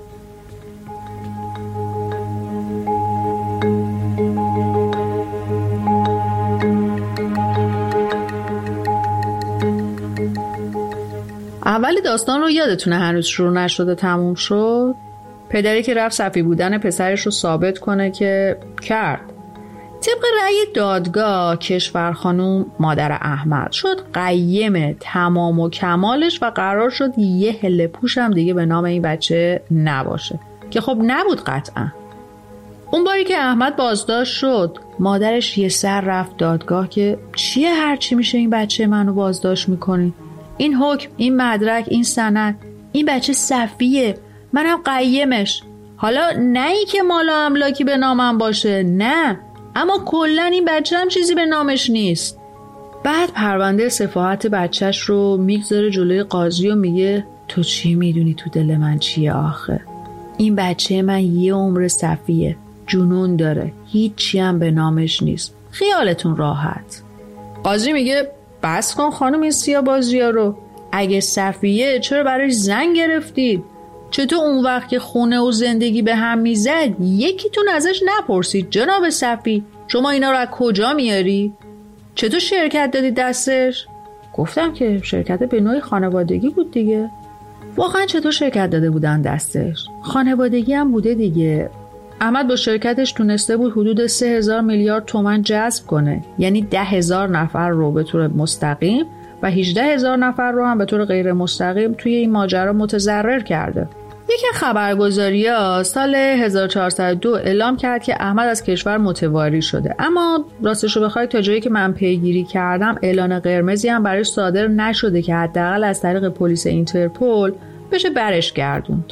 Speaker 2: اولی داستان رو یادتونه هنوز شروع نشده تموم شد؟ پدری که رفت صفی بودن پسرش رو ثابت کنه که کرد. طبق رأی دادگاه کشور خانوم مادر احمد شد قیم تمام و کمالش و قرار شد یه هله پوش هم دیگه به نام این بچه نباشه که خب نبود قطعا. اون باری که احمد بازداشت شد مادرش یه سر رفت دادگاه که چیه هرچی میشه این بچه منو بازداشت میکنی؟ این حکم، این مدرک، این سند، این بچه صفیه، منم قیمش. حالا نه ای که مال و املاکی به نامم باشه، نه، اما کلا این بچه هم چیزی به نامش نیست. بعد پرونده سفاحت بچهش رو میگذاره جلوی قاضی و میگه تو چی میدونی تو دل من چیه آخه؟ این بچه من یه عمر صفیه، جنون داره، هیچی هم به نامش نیست، خیالتون راحت. قاضی میگه بس کن خانم این سیاه‌بازی‌ها رو، اگه صفیه چرا براش زن گرفتید؟ چطور اون وقت که خونه و زندگی به هم میزد یکیتون ازش نپرسید جناب صفی شما اینا رو از کجا میاری؟ چطور شرکت دادی دستش؟ گفتم که شرکت به نوعی خانوادگی بود دیگه. واقعا چطور شرکت داده بودن دستش؟ خانوادگی هم بوده دیگه. احمد با شرکتش تونسته بود حدود 3000 میلیارد تومان جذب کنه، یعنی 10,000 نفر رو به طور مستقیم و 18,000 نفر رو هم به طور غیر مستقیم توی این ماجرا متضرر کرده. یکی خبرگزاری‌ها سال 1402 اعلام کرد که احمد از کشور متواری شده، اما راستش رو بخواید تا جایی که من پیگیری کردم اعلان قرمزی هم برای صادر نشده که حداقل از طریق پلیس اینترپل بشه برش گردوند.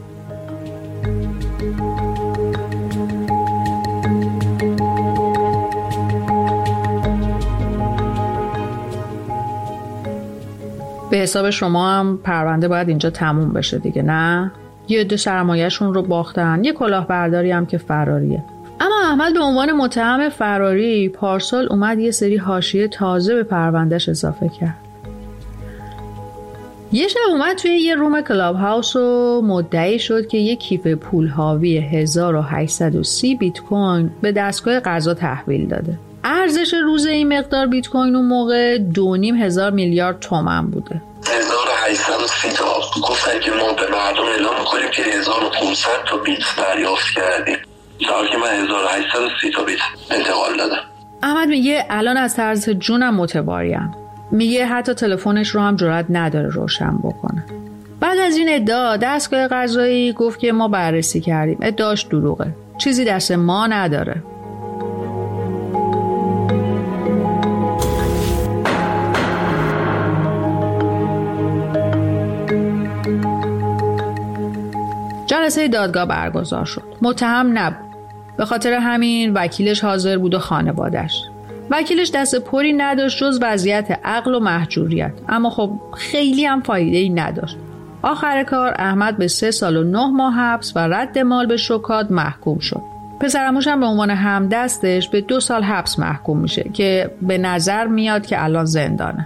Speaker 2: به حساب شما هم پرونده باید اینجا تموم بشه دیگه، نه؟ یه عده سرمایه‌شون رو باختن، یه کلاهبرداری هم که فراریه. اما احمد به عنوان متهم فراری پارسال اومد یه سری حاشیه تازه به پروندهش اضافه کرد. یه شب اومد توی یه روم کلاب هاوس و مدعی شد که یه کیف پول حاوی 1830 بیت کوین به دستگاه قضا تحویل داده. ارزش روز این مقدار بیت کوین اون موقع 2,500 میلیارد تومان بوده.
Speaker 5: 1830 تا گفتن که ما به مردم اعلام می‌کنیم که 1500 تا بیت دریافت کردیم. تا که من 1830 تا بیت انتقال دادم.
Speaker 2: احمد میگه الان از طرز جونم متواریم. میگه حتی تلفنش رو هم جرئت نداره روشن بکنه. بعد از این ادعا دستگاه قضایی گفت که ما بررسی کردیم. ادعاش دروغه. چیزی دست ما نداره. جلسه دادگاه برگزار شد. متهم نبود. به خاطر همین وکیلش حاضر بود و خانواده‌اش. وکیلش دست پری نداشت جز وضعیت عقل و محجوریت، اما خب خیلی هم فایده‌ای نداشت. آخر کار احمد به 3 سال و 9 ماه حبس و رد مال به شوکات محکوم شد. پسرعموش هم به عنوان همدستش به 2 سال حبس محکوم میشه که به نظر میاد که الان زندانه.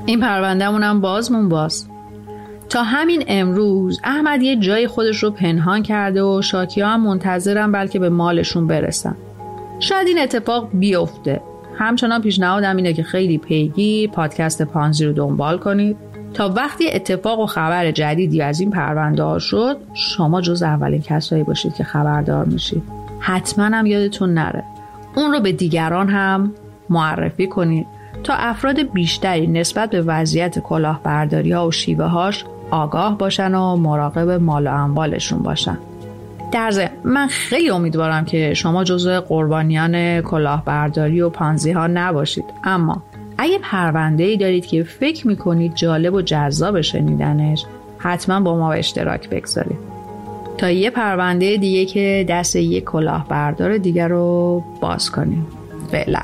Speaker 2: این پرونده‌مون هم باز. تا همین امروز احمد یه جای خودش رو پنهان کرده و شاکی‌ها هم منتظرن بلکه به مالشون برسن. شاید این اتفاق بیفته. همچنان پیشنهادم اینه که خیلی پیگیر پادکست پانزی رو دنبال کنید تا وقتی اتفاق و خبر جدیدی از این پرونده ها شد شما جز اولین کسایی باشید که خبردار میشید. حتما هم یادتون نره اون رو به دیگران هم معرفی کنید تا افراد بیشتری نسبت به وضعیت کلاهبرداری ها و شیوه هاش آگاه باشن و مراقب مال و اموالشون باشن. در ضمن من خیلی امیدوارم که شما جزو قربانیان کلاهبرداری و پانزی ها نباشید، اما اگه پرونده‌ای دارید که فکر میکنید جالب و جذاب شنیدنش حتما با ما به اشتراک بگذارید تا یه پرونده دیگه که دست یک کلاهبردار دیگر رو باز کنیم. فعلا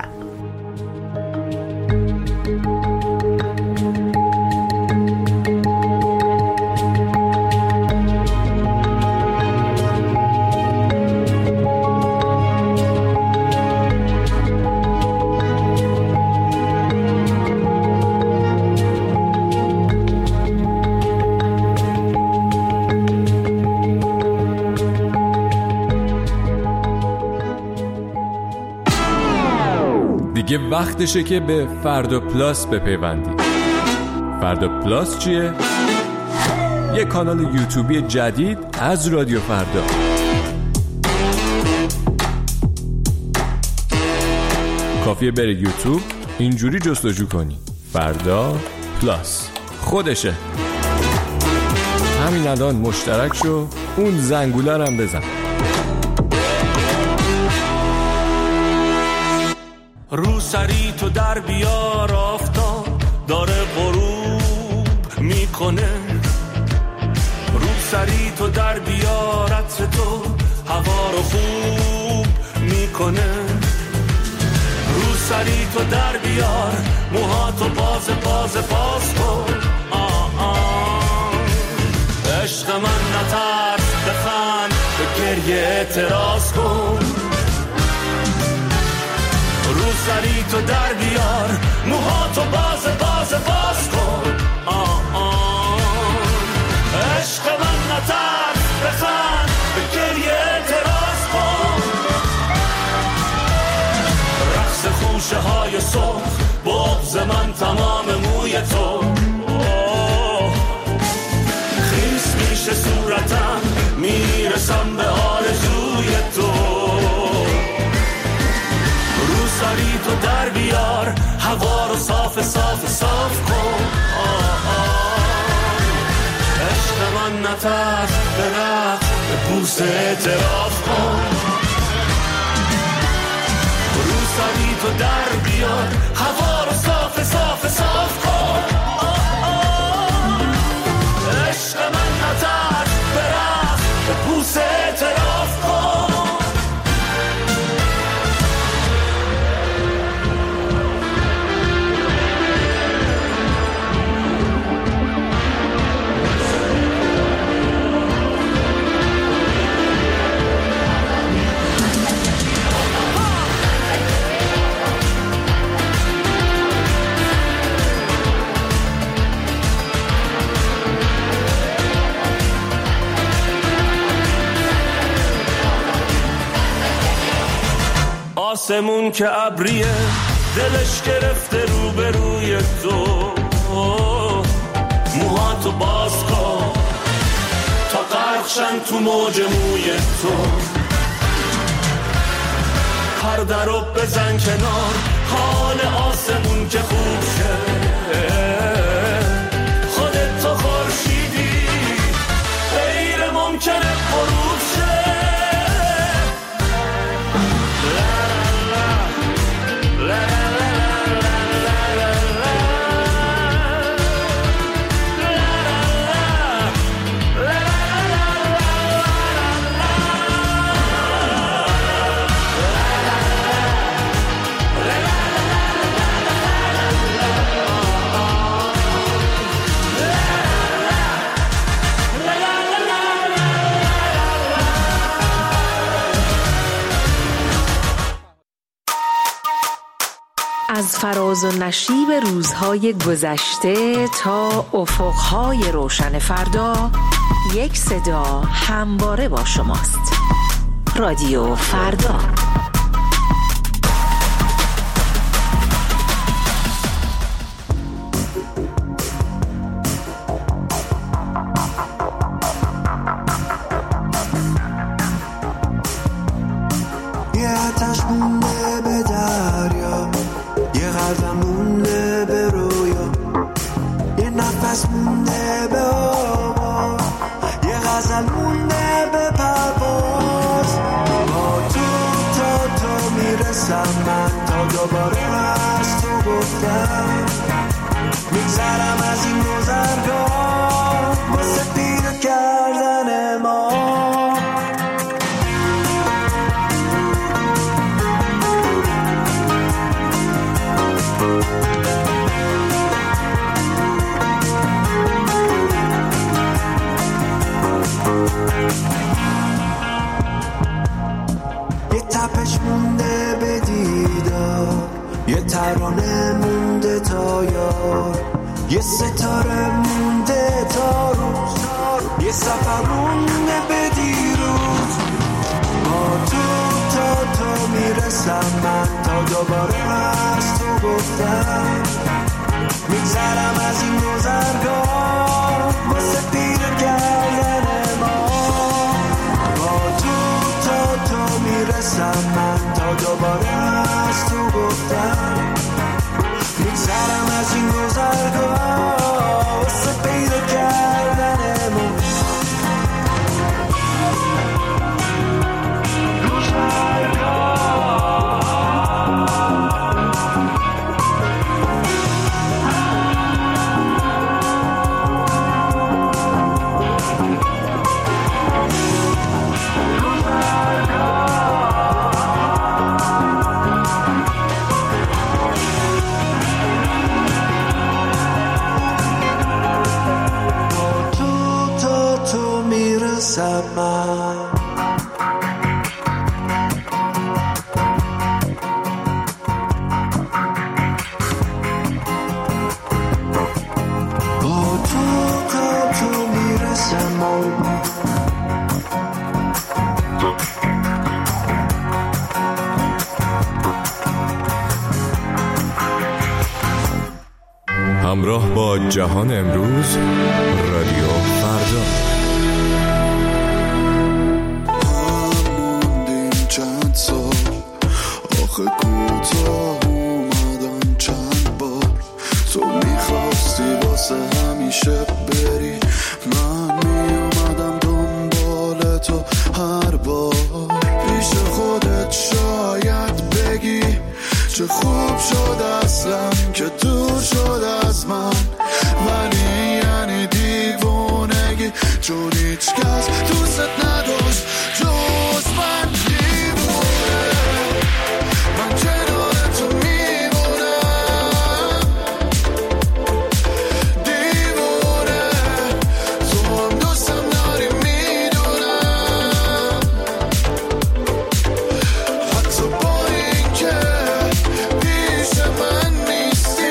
Speaker 6: دیگه وقتشه که به فردا پلاس بپیوندید. فردا پلاس چیه؟ یه کانال یوتیوبی جدید از رادیو فردا. کافیه بری یوتیوب اینجوری جستجو کنی فردا پلاس، خودشه. همین الان مشترک شو، اون زنگوله هم بزن.
Speaker 7: رو سری تو در بیار، آفتاب داره غروب میکنه. رو سری تو در بیار، عطر تو هوا رو خوب میکنه. رو سری تو در بیار، موهاتو باز کن. عشق من نترس، بخند، به گریه اعتراض کن. رو سری تو در بیار، موهاتو باز کن. عشق من نترس، بخند، به گریه اعتراض کن. رقص خوشه های صبح، بغض من تمام موی تو. خیس میشه صورتم، میرسم به آرزوی تو. رو سری تو در بیار، هوا رو صاف کن. عشق من نترس، به رقص، به بوس اعتراف کن. رو سری تو در بیار، هوا رو صاف کن. عشق من نترس، به رقص، به بوس اعتراف کن. آسمون که ابریه، دلش گرفته روبروی تو. موهاتو باز کن تا غرقشن تو موج موی تو. پرده رو بزن کنار، حال آسمون که خوب شه. خودت تو خورشیدی، غیر ممکنه غروب شه.
Speaker 1: فراز و نشیب روزهای گذشته تا افقهای روشن فردا، یک صدا همواره با شماست. رادیو فردا.
Speaker 8: ترانه مونده تا یار، یه ستاره مونده تا روز، یه سفر مونده به دیروز. با تو میرسم من، تا دوباره از تو گفتم میگذرم از این گذرگاه واسه پیر کردن ما. با تو میرسم من، تا دوباره از تو گفتم میگذرم از این گذرگاه واسه پیدا کردن ما.
Speaker 6: همراه با جهان امروز، رادیو فردا.
Speaker 9: موندیم چند سال، آخه کوتاه اومدن چند بار. تو میخواستی واسه همیشه بری، من میومدم دنبال تو هر بار. پیش خودت شاید بگی چه خوب شد اصلا که دور شد از من، ولی یعنی دیوونگی، چون هیچ کس دوست نداشت جز من. دیوونه من کنار تو میمونم، دیوونه تو هم دوستم داری میدونم، حتی با این که پیش من نیستی.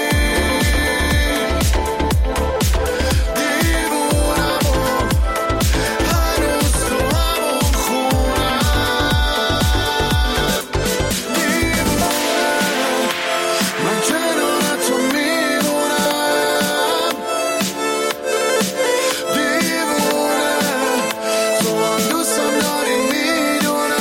Speaker 9: دیوونم و هنوز تو همون خونم، دیوونه من کنار تو میمونم، دیوونه تو هم دوستم داری میدونم.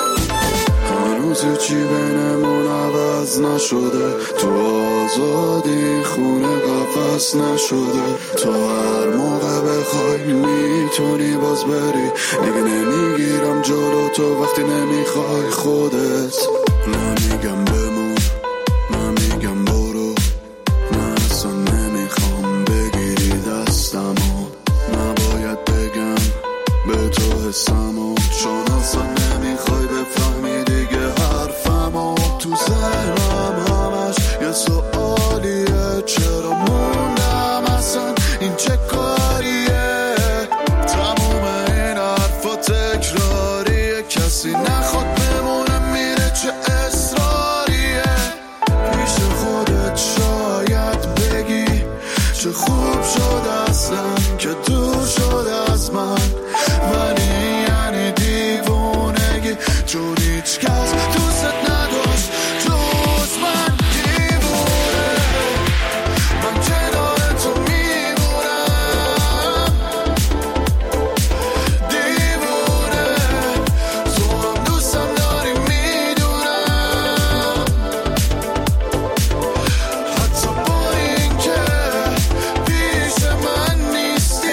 Speaker 9: هنوز هیچی بینمون عوض نشده، تو آزادی این خونه قفس نشده، تو هر موقع بخوای میتونی باز بری، دیگه نمیگیرم جلو تو وقتی نمیخوای خودت. نمیگم بمون، نمیگم برو، نه اصلا نمیخوام بگیری دستمو، نباید بگم به تو حسمو، چون اصلا نمیخوای بفهمی دیگه حرفمو. تو ذهنم همش یه سوالیه، چرا موندم اصلا این چه کاریه، تموم این حرفا تکراریه، کسی نخواد بمونه میره چه اصراریه، پیش خودت شاید بگی چه خوب شد اصلا که دور شد از من، ولی یعنی دیوونگی چون هیچ کس دوست نداشت جز من. دیوونه من کنار تو میمونم، دیوونه تو هم دوستم داری میدونم، حتی با این که پیش من نیستی،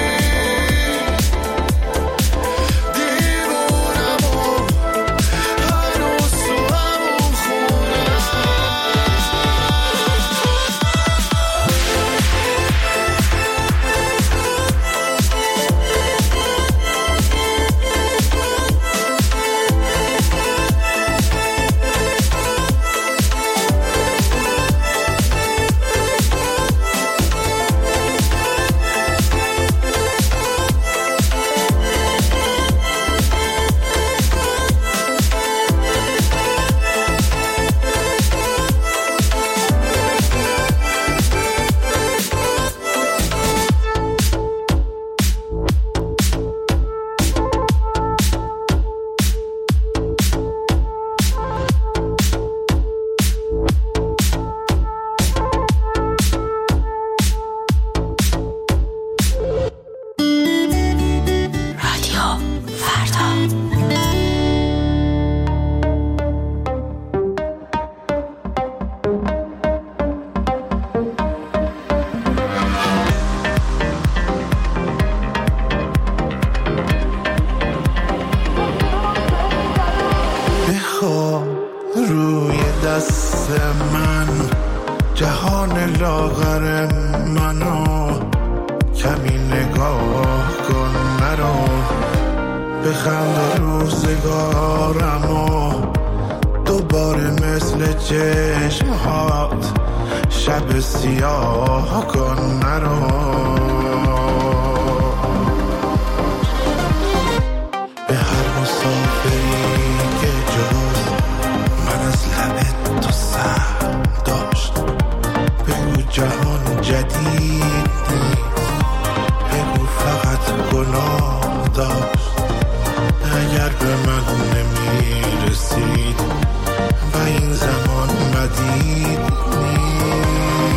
Speaker 9: دیوونم و هنوز تو همون خونه.
Speaker 10: بخواب روی دست من، جهان لاغر منو کمی نگاه کن مرا، بخند روزگارمو دوباره مثل چشمهات شب سیاه کن مرا، به هر مسافری که جز من از لبت تو سهم داشت، بگو جهان جدید نیست، بگو فقط گناه داشت، اگر به من نمیرسید و این زمان مدید نیست.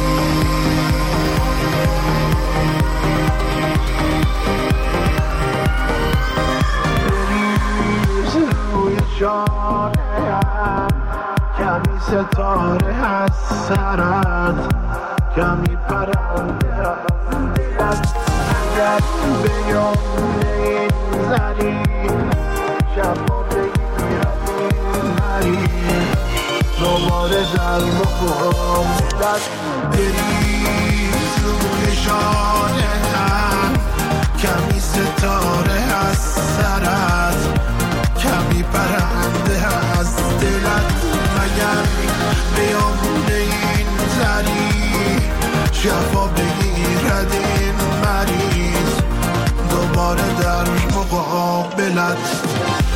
Speaker 10: روی جانم کمی ستاره هست سرت، کمی پرنده هست دلت، اگر به یاد این زنی شبا بگیرم هری دوباره در مقابلت، بریز روی جانم کمی ستاره هست سرت، کمی پرنده هست دلت، مگر بیامون این زری شفا بگیرد این مریض دوباره در مقابلت.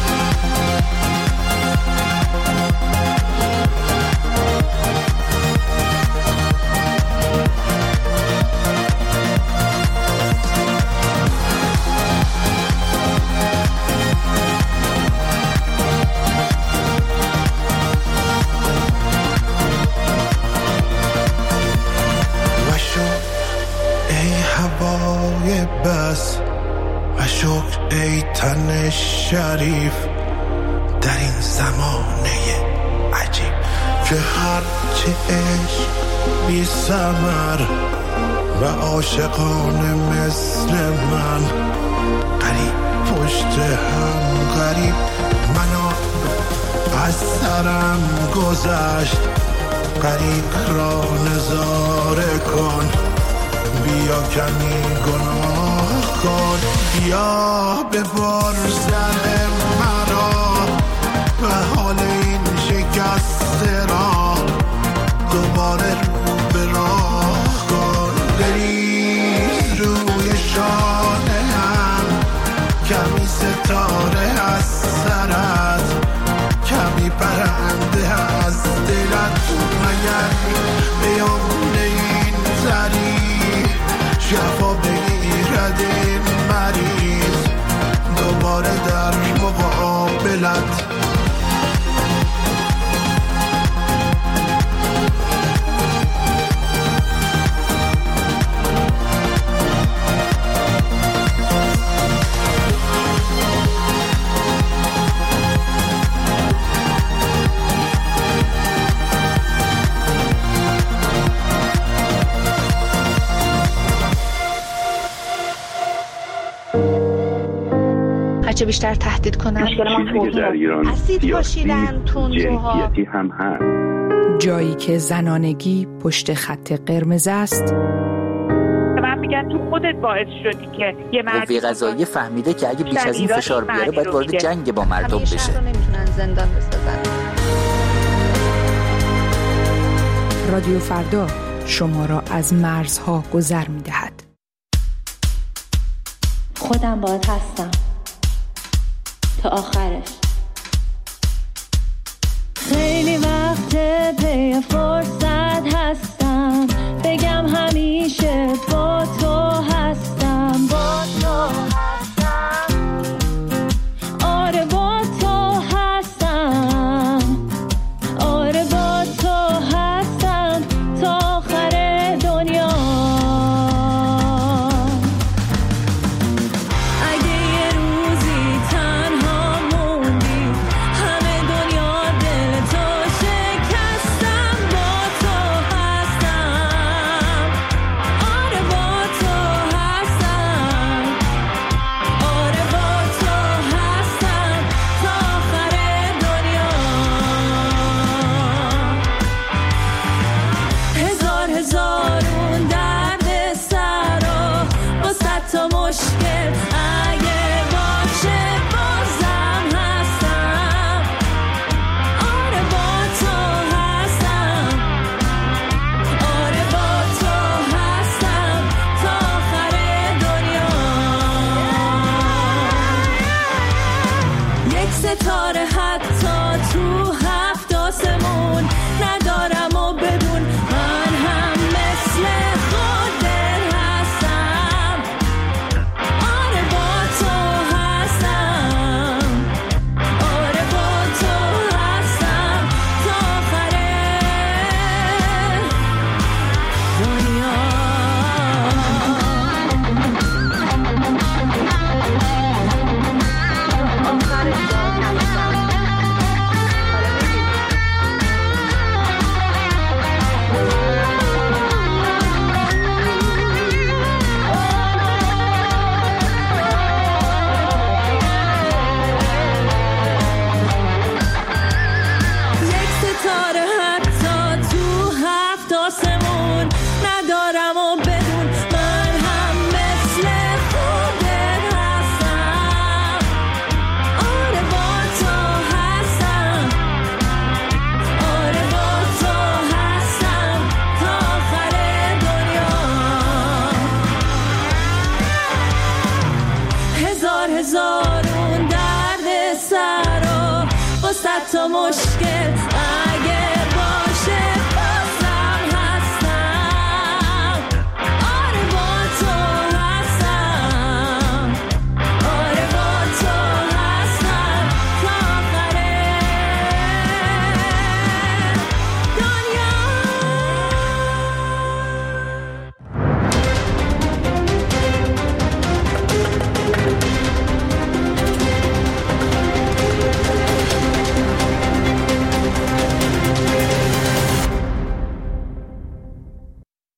Speaker 10: بس و شکر ای تن شریف در این زمانه عجیب که هرچه عشق بی ثمر و عاشقانه مثل من، غریب پشت هم غریب. منو از سرم گذشت، غریب را نظاره کن، بیا کمی گناه کن، بیا ببار سر مرا و حال این شکسته را دوباره رو به راه کن. بریز روی شانه هم کمی ستاره از سرت، کمی پرنده از دلت. مگر بیام این زری شفا بگیرد این مریض دوباره در مقابلت.
Speaker 11: چه بیشتر تهدید کنن.
Speaker 12: در ایران
Speaker 11: اسید پاشیدن تندروها
Speaker 12: هم هست.
Speaker 1: جایی که زنانگی پشت خط قرمز است.
Speaker 13: من میگن تو خودت باعث شدی که یه مرد
Speaker 14: قوه قضاییه فهمیده که اگه بیش از این فشار بیاره باید وارد جنگ با مردم بشه.
Speaker 11: همیشه رو نمیتونن زندان بسازن.
Speaker 1: رادیو فردا شما را از مرزها گذر میدهد.
Speaker 15: خودم باید هستم تا آخرش. خیلی وقت پی فرصت